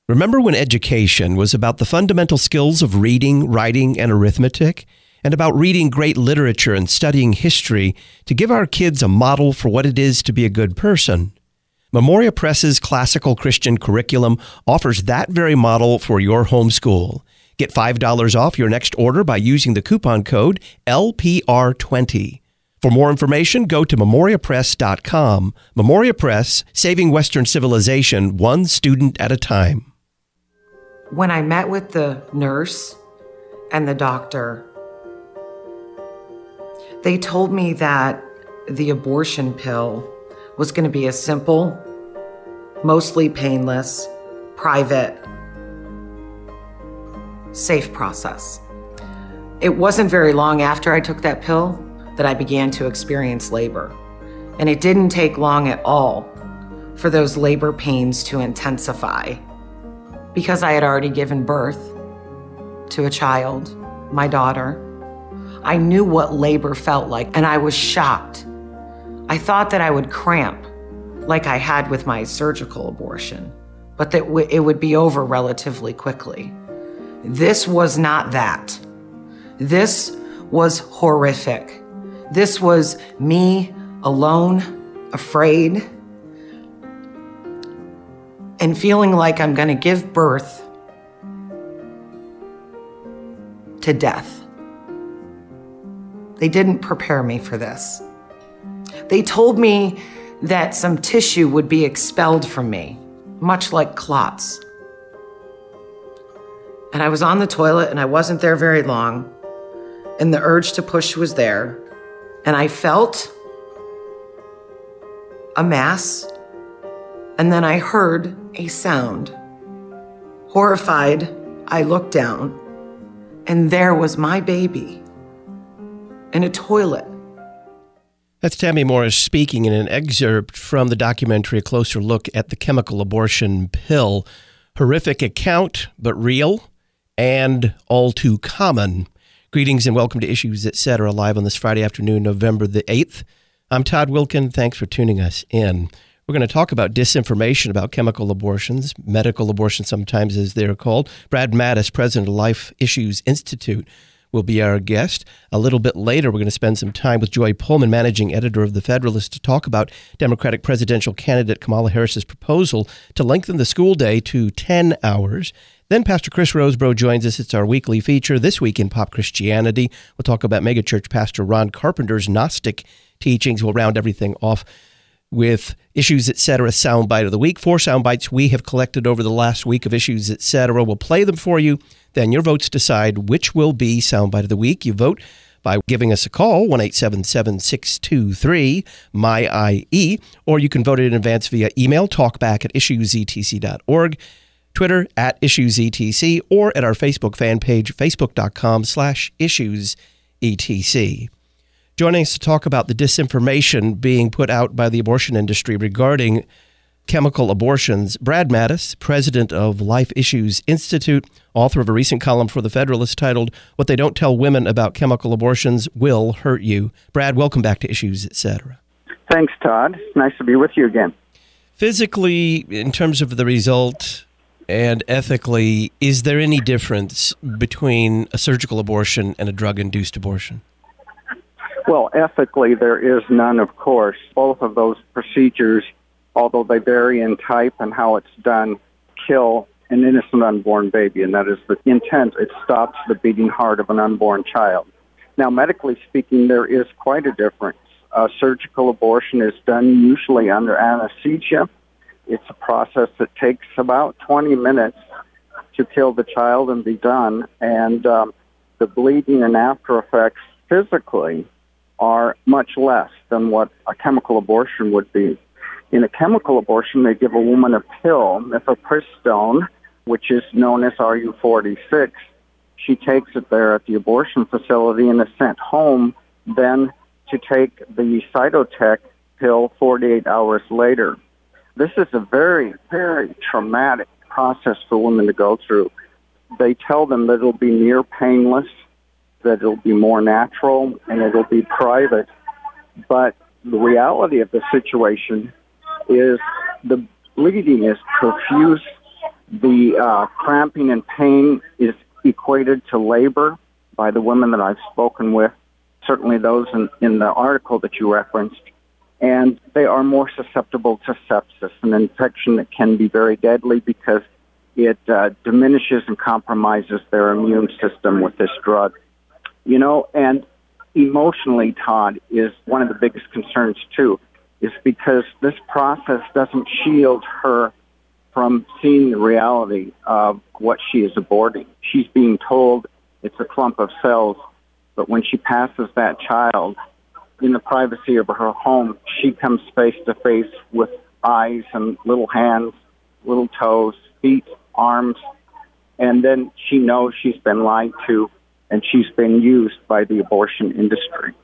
Remember when education was about the fundamental skills of reading, writing, and arithmetic, and about reading great literature and studying history to give our kids a model for what it is to be a good person? Memoria Press's classical Christian curriculum offers that very model for your homeschool. Get $5 off your next order by using the coupon code LPR20. For more information, go to memoriapress.com. Memoria Press, saving Western civilization one student at a time. When I met with the nurse and the doctor, they told me that the abortion pill was going to be a simple, mostly painless, private, safe process. It wasn't very long after I took that pill that I began to experience labor. And it didn't take long at all for those labor pains to intensify, because I had already given birth to a child, my daughter. I knew what labor felt like, and I was shocked. I thought that I would cramp like I had with my surgical abortion, but that it would be over relatively quickly. This was not that. This was horrific. This was me alone, afraid, and feeling like I'm going to give birth to death. They didn't prepare me for this. They told me that some tissue would be expelled from me, much like clots. And I was on the toilet and I wasn't there very long, and the urge to push was there, and I felt a mass, and then I heard a sound. Horrified, I looked down, and there was my baby in a toilet. That's Tammy Morris speaking in an excerpt from the documentary A Closer Look at the Chemical Abortion Pill. Horrific account, but real and all too common. Greetings and welcome to Issues, Etc. live on this Friday afternoon, November the 8th. I'm Todd Wilkin. Thanks for tuning us in. We're going to talk about disinformation about chemical abortions, medical abortions sometimes as they're called. Brad Mattes, president of Life Issues Institute, will be our guest. A little bit later, we're going to spend some time with Joy Pullman, managing editor of The Federalist, to talk about Democratic presidential candidate Kamala Harris's proposal to lengthen the school day to 10 hours. Then Pastor Chris Rosebrough joins us. It's our weekly feature, This Week in Pop Christianity. We'll talk about megachurch pastor Ron Carpenter's Gnostic teachings. We'll round everything off with Issues, Etc. Soundbite of the Week. 4 soundbites we have collected over the last week of Issues, Etc. We'll play them for you. Then your votes decide which will be Soundbite of the Week. You vote by giving us a call, 1-877-623-MY-IE, or you can vote it in advance via email, talkback@issuesetc.org, Twitter @IssuesETC, or at our Facebook fan page, facebook.com/IssuesETC. Joining us to talk about the disinformation being put out by the abortion industry regarding chemical abortions, Brad Mattes, president of Life Issues Institute, author of a recent column for The Federalist titled, What They Don't Tell Women About Chemical Abortions Will Hurt You. Brad, welcome back to Issues, Etc. Thanks, Todd. Nice to be with you again. Physically, in terms of the result, and ethically, is there any difference between a surgical abortion and a drug-induced abortion? Well, ethically, there is none, of course. Both of those procedures, although they vary in type and how it's done, kill an innocent unborn baby, and that is the intent. It stops the beating heart of an unborn child. Now, medically speaking, there is quite a difference. Surgical abortion is done usually under anesthesia. It's a process that takes about 20 minutes to kill the child and be done, and the bleeding and after effects physically are much less than what a chemical abortion would be. In a chemical abortion, they give a woman a pill, mifepristone, which is known as RU46. She takes it there at the abortion facility and is sent home then to take the Cytotec pill 48 hours later. This is a very, very traumatic process for women to go through. They tell them that it'll be near painless, that it'll be more natural, and it'll be private. But the reality of the situation is the bleeding is profuse, The cramping and pain is equated to labor by the women that I've spoken with, certainly those in the article that you referenced. And they are more susceptible to sepsis, an infection that can be very deadly because it diminishes and compromises their immune system with this drug. You know, and emotionally, Todd, is one of the biggest concerns, too, is because this process doesn't shield her from seeing the reality of what she is aborting. She's being told it's a clump of cells, but when she passes that child in the privacy of her home, she comes face to face with eyes and little hands, little toes, feet, arms, and then she knows she's been lied to and she's been used by the abortion industry.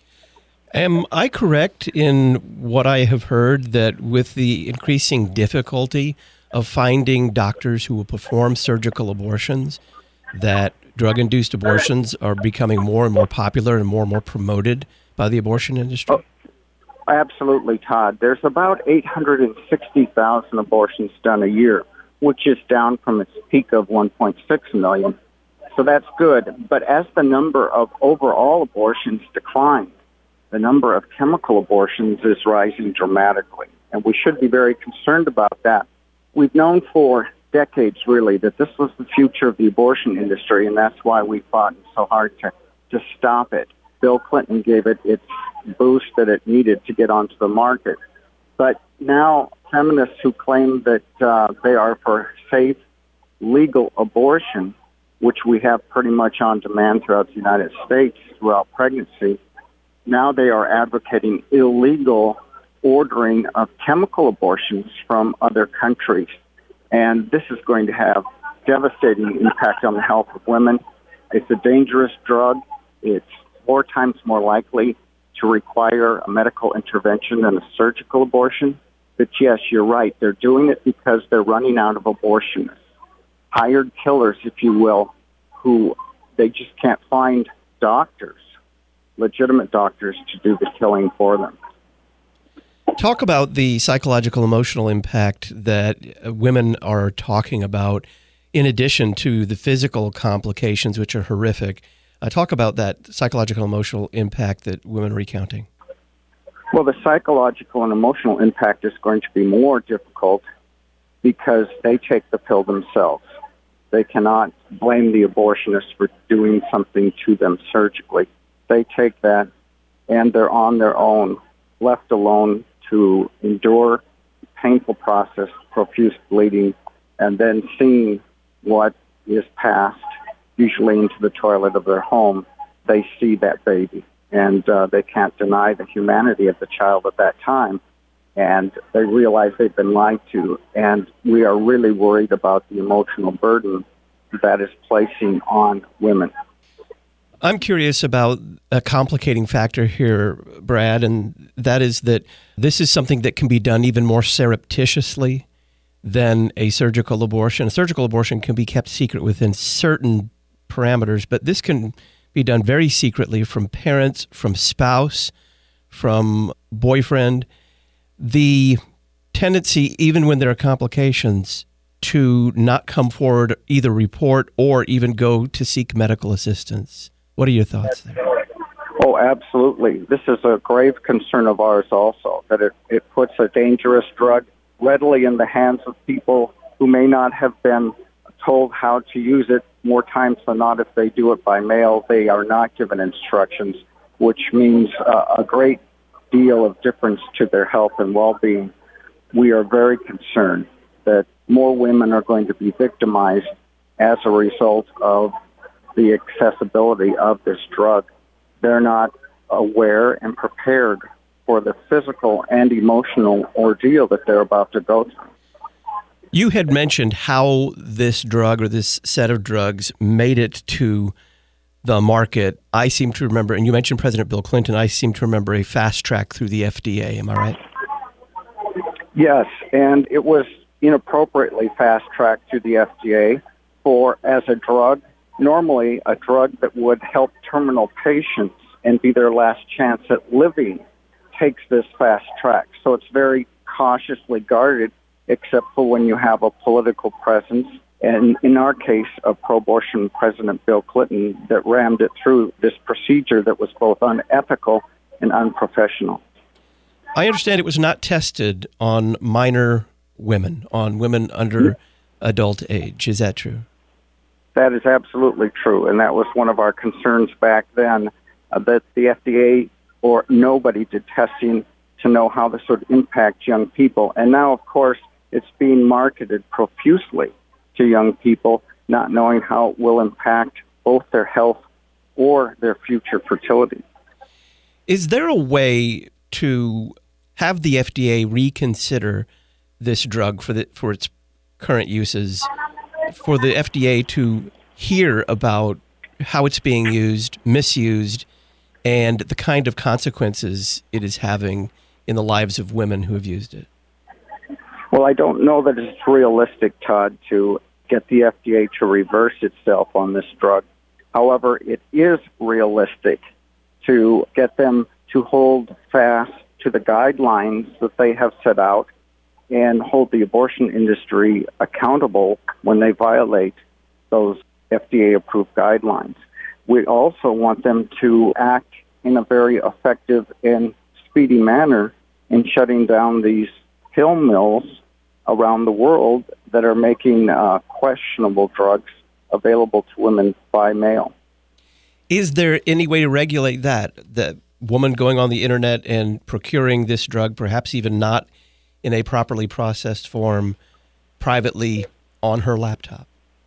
Am I correct in what I have heard that with the increasing difficulty of finding doctors who will perform surgical abortions, that drug-induced abortions are becoming more and more popular and more promoted by the abortion industry? Oh, absolutely, Todd. There's about 860,000 abortions done a year, which is down from its peak of 1.6 million. So that's good. But as the number of overall abortions declines, the number of chemical abortions is rising dramatically. And we should be very concerned about that. We've known for decades, really, that this was the future of the abortion industry, and that's why we fought so hard to stop it. Bill Clinton gave it its boost that it needed to get onto the market. But now feminists who claim that they are for safe, legal abortion, which we have pretty much on demand throughout the United States throughout pregnancy, now they are advocating illegal ordering of chemical abortions from other countries. And this is going to have devastating impact on the health of women. It's a dangerous drug. It's 4 times more likely to require a medical intervention than a surgical abortion. But yes, you're right. They're doing it because they're running out of abortionists, hired killers, if you will, who they just can't find doctors, legitimate doctors, to do the killing for them. Talk about the psychological, emotional impact that women are talking about, in addition to the physical complications, which are horrific. Talk about that psychological, emotional impact that women are recounting. Well, the psychological and emotional impact is going to be more difficult because they take the pill themselves. They cannot blame the abortionist for doing something to them surgically. They take that, and they're on their own, left alone to endure painful process, profuse bleeding, and then seeing what is passed, usually into the toilet of their home. They see that baby, and they can't deny the humanity of the child at that time, and they realize they've been lied to, and we are really worried about the emotional burden that is placing on women. I'm curious about a complicating factor here, Brad, and that is that this is something that can be done even more surreptitiously than a surgical abortion. A surgical abortion can be kept secret within certain parameters, but this can be done very secretly from parents, from spouse, from boyfriend. The tendency, even when there are complications, to not come forward, either report or even go to seek medical assistance. What are your thoughts there? Oh, absolutely. This is a grave concern of ours also, that it puts a dangerous drug readily in the hands of people who may not have been told how to use it. More times than not, if they do it by mail, they are not given instructions, which means a great deal of difference to their health and well-being. We are very concerned that more women are going to be victimized as a result of the accessibility of this drug. They're not aware and prepared for the physical and emotional ordeal that they're about to go through. You had mentioned how this drug or this set of drugs made it to the market. I seem to remember, and you mentioned President Bill Clinton, I seem to remember a fast track through the FDA. Am I right? Yes, and it was inappropriately fast tracked through the FDA as a drug. Normally, a drug that would help terminal patients and be their last chance at living takes this fast track. So it's very cautiously guarded except for when you have a political presence. And in our case, a pro-abortion President Bill Clinton that rammed it through this procedure that was both unethical and unprofessional. I understand it was not tested on minor women, on women under adult age. Is that true? That is absolutely true, and that was one of our concerns back then, that the FDA or nobody did testing to know how this would impact young people. And now, of course, it's being marketed profusely to young people, not knowing how it will impact both their health or their future fertility. Is there a way to have the FDA reconsider this drug for its current uses, for the FDA to hear about how it's being used, misused, and the kind of consequences it is having in the lives of women who have used it? Well, I don't know that it's realistic, Todd, to get the FDA to reverse itself on this drug. However, it is realistic to get them to hold fast to the guidelines that they have set out and hold the abortion industry accountable when they violate those FDA-approved guidelines. We also want them to act in a very effective and speedy manner in shutting down these pill mills around the world that are making questionable drugs available to women by mail. Is there any way to regulate that? The woman going on the internet and procuring this drug, perhaps even not in a properly processed form, privately on her laptop?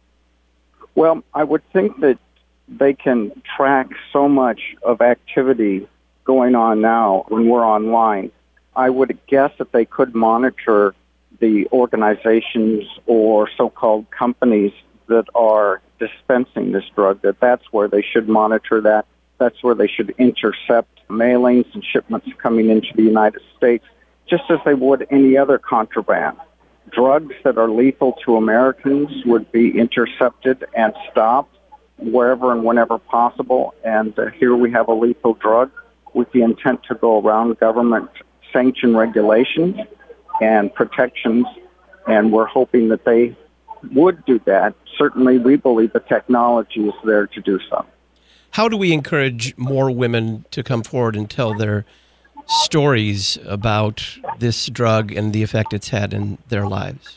Well, I would think that they can track so much of activity going on now when we're online. I would guess that they could monitor the organizations or so-called companies that are dispensing this drug, that's where they should monitor that. That's where they should intercept mailings and shipments coming into the United States, just as they would any other contraband. Drugs that are lethal to Americans would be intercepted and stopped wherever and whenever possible. And here we have a lethal drug with the intent to go around government sanction regulations and protections, and we're hoping that they would do that. Certainly, we believe the technology is there to do so. How do we encourage more women to come forward and tell their stories about this drug and the effect it's had in their lives?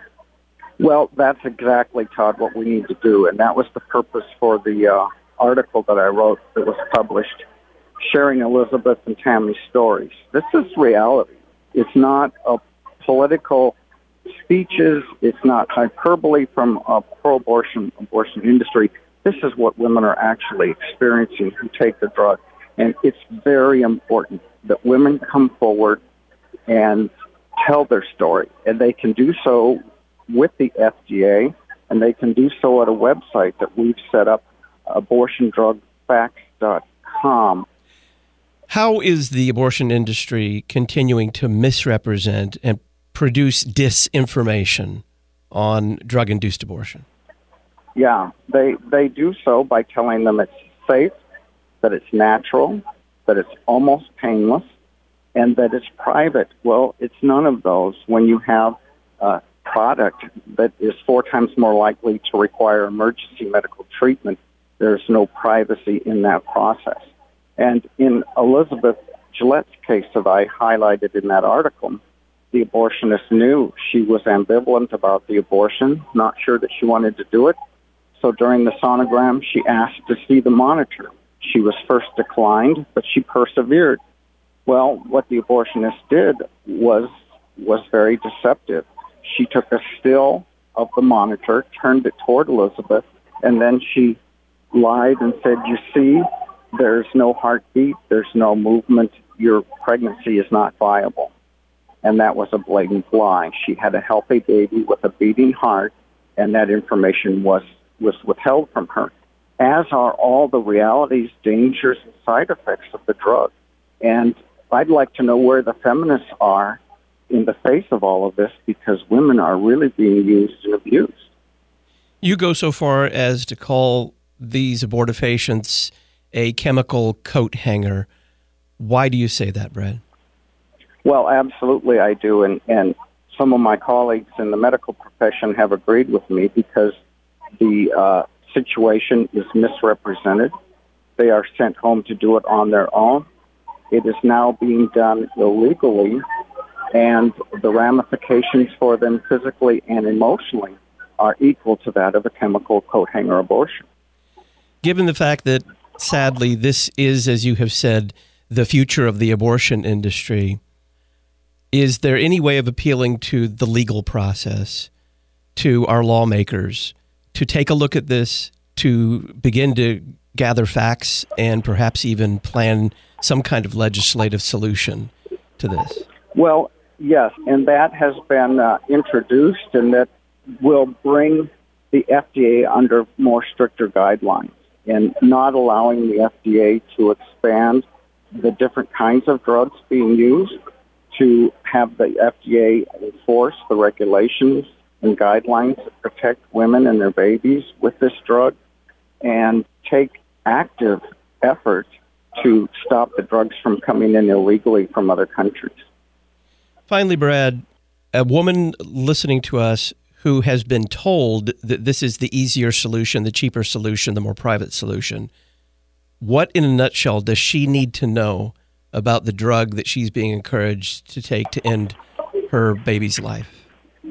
Well, that's exactly, Todd, what we need to do, and that was the purpose for the article that I wrote that was published, sharing Elizabeth and Tammy's stories. This is reality. It's not a political speeches. It's not hyperbole from a pro-abortion industry. This is what women are actually experiencing who take the drug. And it's very important that women come forward and tell their story. And they can do so with the FDA, and they can do so at a website that we've set up, abortiondrugfacts.com. How is the abortion industry continuing to misrepresent and produce disinformation on drug-induced abortion? Yeah, they do so by telling them it's safe, that it's natural, that it's almost painless, and that it's private. Well, it's none of those. When you have a product that is 4 times more likely to require emergency medical treatment, there's no privacy in that process. And in Elizabeth Gillette's case that I highlighted in that article, the abortionist knew she was ambivalent about the abortion, not sure that she wanted to do it. So during the sonogram, she asked to see the monitor. She was first declined, but she persevered. Well, what the abortionist did was very deceptive. She took a still of the monitor, turned it toward Elizabeth, and then she lied and said, "You see, there's no heartbeat, there's no movement, your pregnancy is not viable." And that was a blatant lie. She had a healthy baby with a beating heart, and that information was withheld from her, as are all the realities, dangers, and side effects of the drug. And I'd like to know where the feminists are in the face of all of this, because women are really being used and abused. You go so far as to call these abortifacients a chemical coat hanger. Why do you say that, Brad? Well, absolutely I do. And some of my colleagues in the medical profession have agreed with me because the situation is misrepresented. They are sent home to do it on their own. It is now being done illegally, and the ramifications for them physically and emotionally are equal to that of a chemical coat hanger abortion. Given the fact that, sadly, this is, as you have said, the future of the abortion industry, is there any way of appealing to the legal process, to our lawmakers, to take a look at this, to begin to gather facts and perhaps even plan some kind of legislative solution to this? Well, yes, and that has been introduced, and that will bring the FDA under more stricter guidelines and not allowing the FDA to expand the different kinds of drugs being used, to have the FDA enforce the regulations and guidelines that protect women and their babies with this drug, and take active effort to stop the drugs from coming in illegally from other countries. Finally, Brad, a woman listening to us who has been told that this is the easier solution, the cheaper solution, the more private solution, what in a nutshell does she need to know about the drug that she's being encouraged to take to end her baby's life?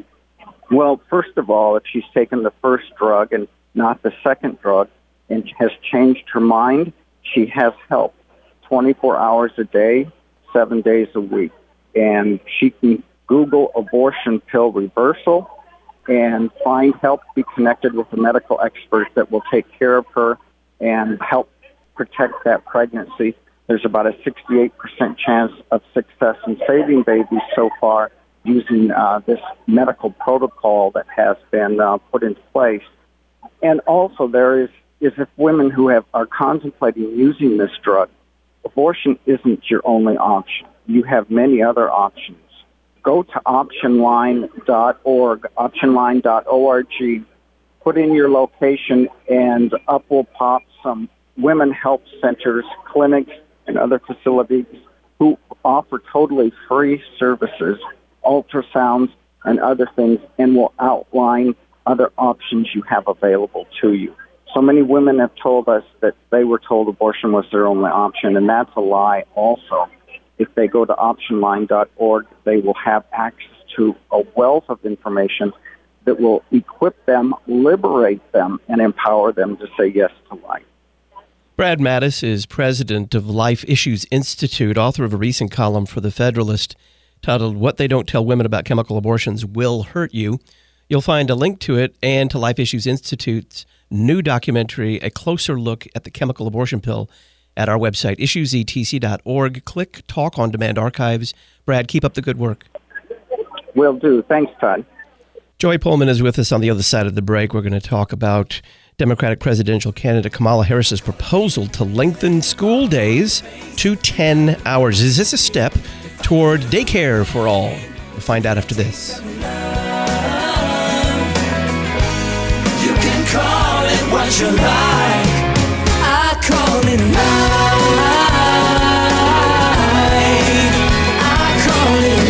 Well, first of all, if she's taken the first drug and not the second drug and has changed her mind, she has help 24 hours a day, 7 days a week. And she can Google abortion pill reversal and find help, be connected with a medical expert that will take care of her and help protect that pregnancy. There's about a 68% chance of success in saving babies so far using this medical protocol that has been put into place. And also there is if women who are contemplating using this drug, abortion isn't your only option. You have many other options. Go to optionline.org, optionline.org, put in your location, and up will pop some women help centers, clinics, and other facilities who offer totally free services, ultrasounds, and other things, and will outline other options you have available to you. So many women have told us that they were told abortion was their only option, and that's a lie also. If they go to optionline.org, they will have access to a wealth of information that will equip them, liberate them, and empower them to say yes to life. Brad Mattes is president of Life Issues Institute, author of a recent column for The Federalist titled What They Don't Tell Women About Chemical Abortions Will Hurt You. You'll find a link to it and to Life Issues Institute's new documentary, A Closer Look at the Chemical Abortion Pill, at our website, issuesetc.org. Click Talk on Demand Archives. Brad, keep up the good work. Will do. Thanks, Todd. Joy Pullman is with us on the other side of the break. We're going to talk about Democratic presidential candidate Kamala Harris's proposal to lengthen school days to 10 hours. Is this a step toward daycare for all? We'll find out after this. You can call it what you like. I call it life. I call it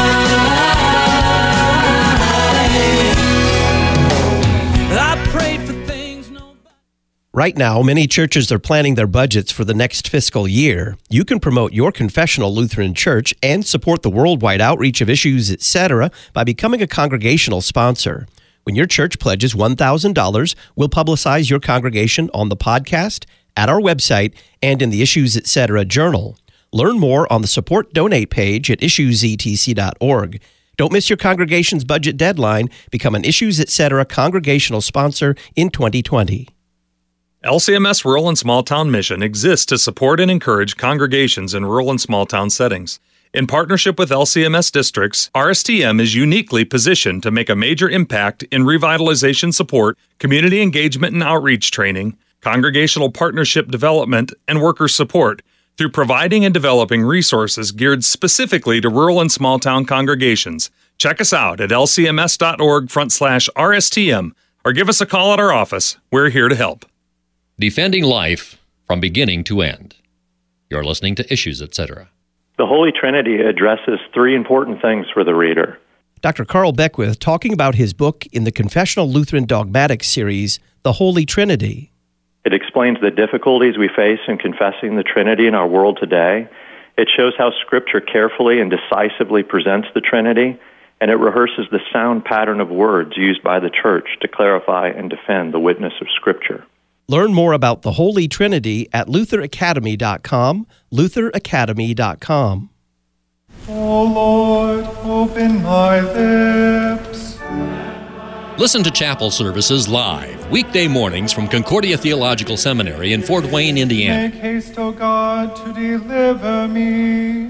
life. I prayed for things nobody. Right now, many churches are planning their budgets for the next fiscal year. You can promote your confessional Lutheran church and support the worldwide outreach of Issues, etc. by becoming a congregational sponsor. When your church pledges $1,000, we'll publicize your congregation on the podcast, at our website, and in the Issues, Etc. journal. Learn more on the Support Donate page at issuesetc.org. Don't miss your congregation's budget deadline. Become an Issues, Etc. congregational sponsor in 2020. LCMS Rural and Small Town Mission exists to support and encourage congregations in rural and small town settings. In partnership with LCMS districts, RSTM is uniquely positioned to make a major impact in revitalization support, community engagement and outreach training, congregational partnership development, and worker support through providing and developing resources geared specifically to rural and small town congregations. Check us out at lcms.org/RSTM or give us a call at our office. We're here to help. Defending life from beginning to end. You're listening to Issues, Etc. The Holy Trinity addresses three important things for the reader: Dr. Carl Beckwith talking about his book in the Confessional Lutheran Dogmatics series, The Holy Trinity. It explains the difficulties we face in confessing the Trinity in our world today. It shows how Scripture carefully and decisively presents the Trinity, and it rehearses the sound pattern of words used by the Church to clarify and defend the witness of Scripture. Learn more about the Holy Trinity at lutheracademy.com, lutheracademy.com. O Lord, open my lips. Listen to chapel services live, weekday mornings from Concordia Theological Seminary in Fort Wayne, Indiana. Make haste, O God, to deliver me.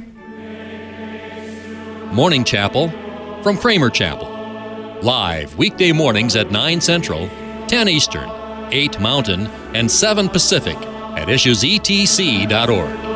Morning Chapel from Kramer Chapel. Live, weekday mornings at 9 Central, 10 Eastern, 8 Mountain, and 7 Pacific at issuesetc.org.